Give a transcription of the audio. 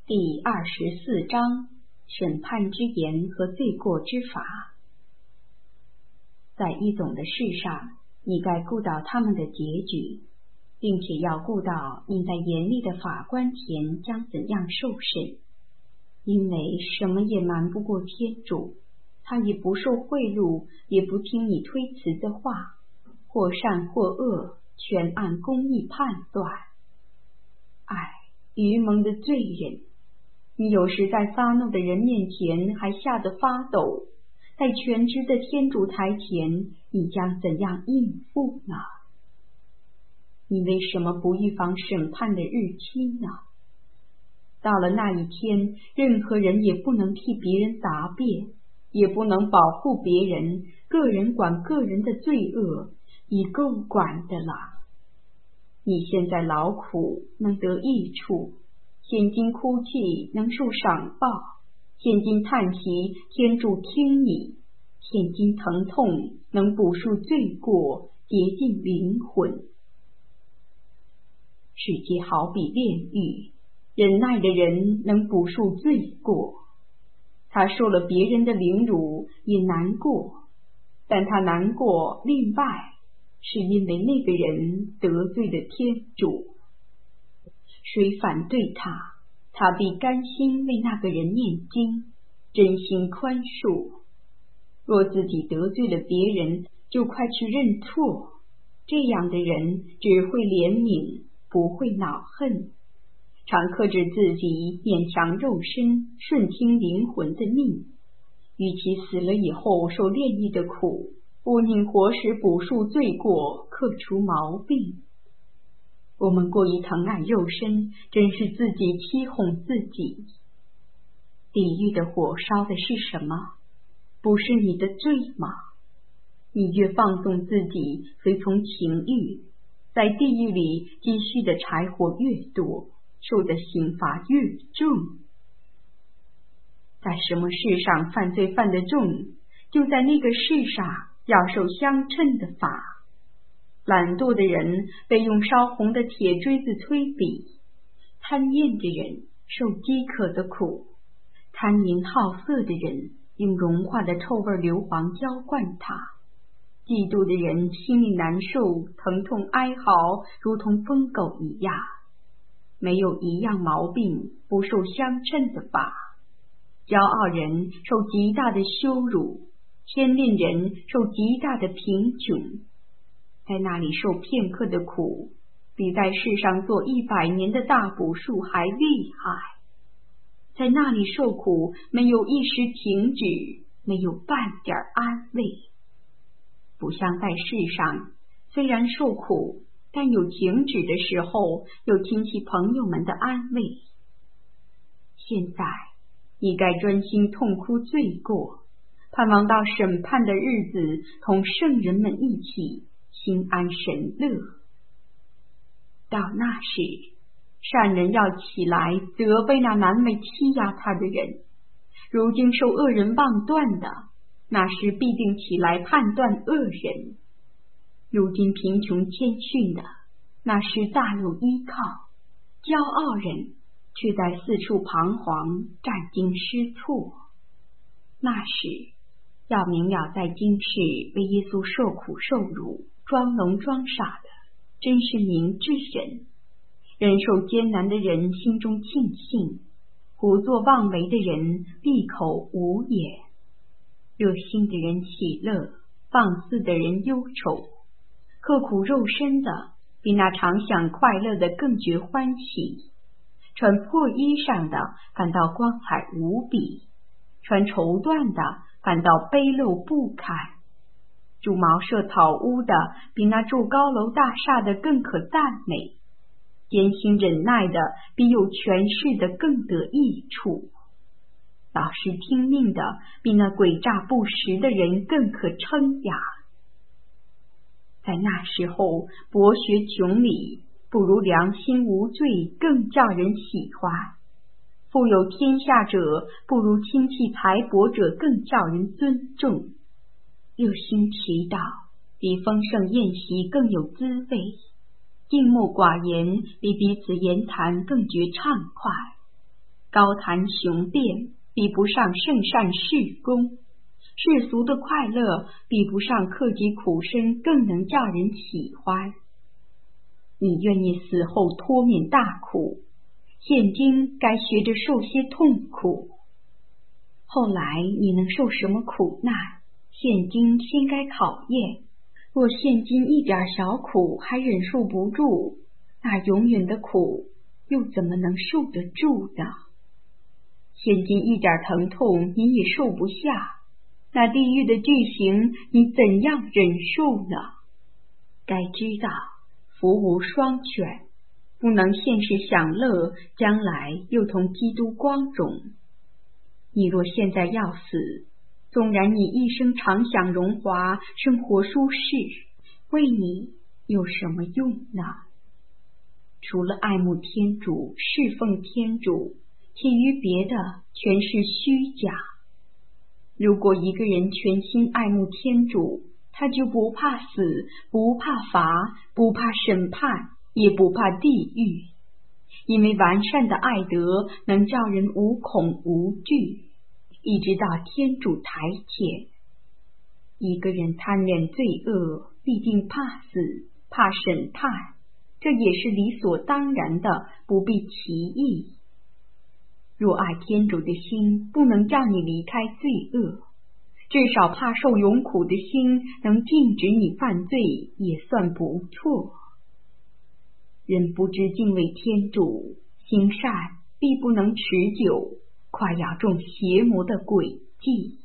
第24章审判之言和罪过之法。在一种的事上，你该顾到他们的结局，并且要顾到你在严厉的法官前将怎样受审，因为什么也瞒不过天主，他也不受贿赂，也不听你推辞的话，或善或恶，全按公义判断。愚蒙的罪人，你有时在发怒的人面前还吓得发抖，在全知的天主台前，你将怎样应付呢？你为什么不预防审判的日期呢？到了那一天，任何人也不能替别人答辩，也不能保护别人，个人管个人的罪恶，已够管的了。你现在劳苦能得益处，现今哭泣能受赏报，现今叹息天主听你，现今疼痛能补赎罪过，洁净灵魂。世界好比炼狱，忍耐的人能补赎罪过。他受了别人的凌辱也难过，但他难过另外是因为那个人得罪了天主。谁反对他，他必甘心为那个人念经，真心宽恕。若自己得罪了别人，就快去认错，这样的人只会怜悯，不会恼恨，常克制自己，勉强肉身，顺听灵魂的命。与其死了以后受炼狱的苦，不宁活时补赎罪过，克除毛病。我们过于疼爱肉身，真是自己欺哄自己。地狱的火烧的是什么？不是你的罪吗？你越放纵自己，随从情欲，在地狱里积蓄的柴火越多，受的刑罚越重。在什么事上犯罪犯得重，就在那个事上要受相称的罚。懒惰的人被用烧红的铁锥子推比，贪厌的人受饥渴的苦，贪淫好色的人用融化的臭味硫磺浇灌他，嫉妒的人心里难受，疼痛哀嚎，如同疯狗一样。没有一样毛病不受相称的罚。骄傲人受极大的羞辱，天吝人受极大的贫穷。在那里受片刻的苦，比在世上做100年的大补赎还厉害。在那里受苦，没有一时停止，没有半点安慰。不像在世上，虽然受苦，但有停止的时候，有亲戚朋友们的安慰。现在你该专心痛哭罪过，盼望到审判的日子，同圣人们一起心安神乐。到那时，善人要起来责备那难为欺压他的人，如今受恶人妄断的，那时必定起来判断恶人。如今贫穷谦逊的，那时大有依靠，骄傲人却在四处彷徨，战惊失措。那时要明了在今世为耶稣受苦受辱，装聋装傻的，真是明智人。忍受艰难的人心中庆幸，胡作妄为的人闭口无言。热心的人喜乐，放肆的人忧愁。刻苦肉身的，比那常享快乐的更觉欢喜。穿破衣裳的，感到光彩无比；穿绸缎的，感到卑陋不堪。住茅舍草屋的，比那住高楼大厦的更可赞美；艰辛忍耐的，比有权势的更得益处；老实听命的，比那诡诈不实的人更可称扬。在那时候，博学穷理不如良心无罪更叫人喜欢；富有天下者不如亲戚财帛者更叫人尊重。热心祈祷比丰盛宴席更有滋味，静默寡言比彼此言谈更觉畅快。 高谈雄辩，比不上圣善事功；世俗的快乐，比不上克己苦身更能叫人喜欢。你愿意死后脱免大苦，现今该学着受些痛苦。后来你能受什么苦难，现今先该考验。若现今一点小苦还忍受不住，那永远的苦又怎么能受得住呢？现今一点疼痛你也受不下，那地狱的巨刑你怎样忍受呢？该知道福无双全，不能现世享乐，将来又同基督光荣。你若现在要死，纵然你一生常享荣华，生活舒适，为你有什么用呢？除了爱慕天主，侍奉天主，其余别的全是虚假。如果一个人全心爱慕天主，他就不怕死，不怕罚，不怕审判，也不怕地狱，因为完善的爱德能叫人无恐无惧，一直到天主台前。一个人贪恋罪恶，必定怕死，怕审判，这也是理所当然的，不必其意。若爱天主的心不能叫你离开罪恶，至少怕受永苦的心能禁止你犯罪，也算不错。人不知敬畏天主，行善必不能持久，快要中邪魔的诡计。